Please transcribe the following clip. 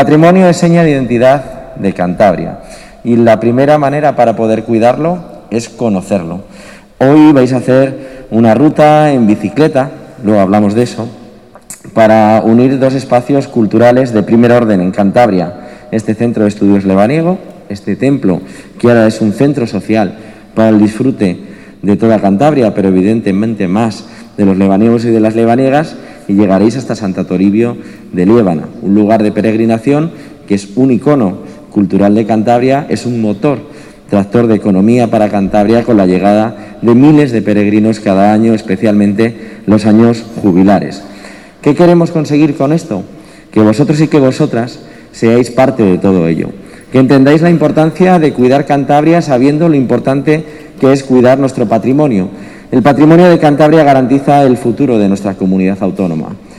Patrimonio es seña de identidad de Cantabria y la primera manera para poder cuidarlo es conocerlo. Hoy vais a hacer una ruta en bicicleta, luego hablamos de eso, para unir dos espacios culturales de primer orden en Cantabria. Este centro de estudios lebaniego, este templo que ahora es un centro social para el disfrute de toda Cantabria, pero evidentemente más de los lebaniegos y de las lebaniegas, y llegaréis hasta Santa Toribio de Liébana, un lugar de peregrinación que es un icono cultural de Cantabria, es un motor, tractor de economía para Cantabria con la llegada de miles de peregrinos cada año, especialmente los años jubilares. ¿Qué queremos conseguir con esto? Que vosotros y que vosotras seáis parte de todo ello, que entendáis la importancia de cuidar Cantabria sabiendo lo importante que es cuidar nuestro patrimonio. El patrimonio de Cantabria garantiza el futuro de nuestra comunidad autónoma